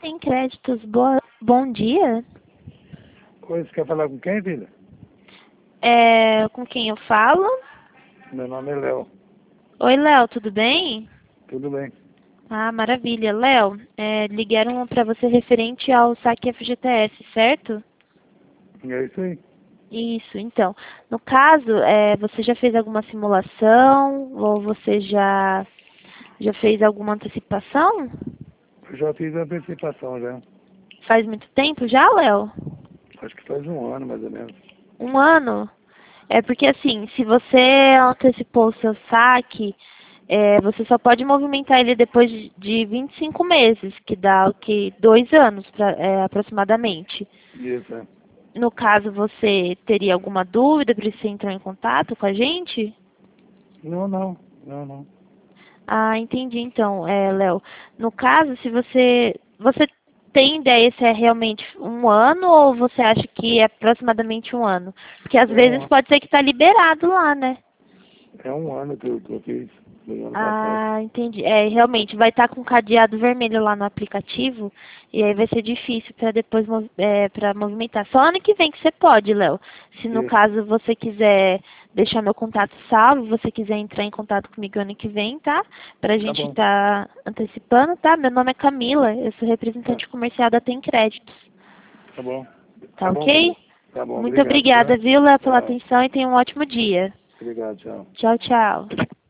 Tem créditos. Bom dia. Oi, você quer falar com quem, filha? Com quem eu falo? Meu nome é Léo. Oi, Léo, tudo bem? Tudo bem? Ah, maravilha. Léo, ligaram para você referente ao saque FGTS, certo? É isso aí. Isso, então. No caso, você já fez alguma simulação ou você já fez alguma antecipação? Eu já fiz a antecipação já. Faz muito tempo já, Léo? Acho que faz um ano, mais ou menos. Um ano? É porque assim, se você antecipou o seu saque, você só pode movimentar ele depois de 25 meses, que dá o que 2 anos aproximadamente. Isso, é. No caso, você teria alguma dúvida para você entrar em contato com a gente? Não. Ah, entendi então, Léo. No caso, se você tem ideia se é realmente um ano ou você acha que é aproximadamente um ano? Porque às É um, vezes pode ser que está liberado lá, né? é um ano que eu fiz no ano passado. Ah, entendi. Realmente vai estar com cadeado vermelho lá no aplicativo e aí vai ser difícil para depois para movimentar. Só ano que vem que você pode, Léo. Se no Isso. caso você quiser deixar meu contato salvo, você quiser entrar em contato comigo ano que vem, tá? Pra Tá gente bom. estar antecipando, tá? Meu nome é Camila, eu sou Tá, representante comercial da Tem Créditos. tá bom. Tá Tá bom, filha. ok? Tá bom, Muito obrigado, obrigada, tá? viu, Léo, pela Tchau. atenção e tenha um ótimo dia. Obrigado, tchau. Tchau, tchau.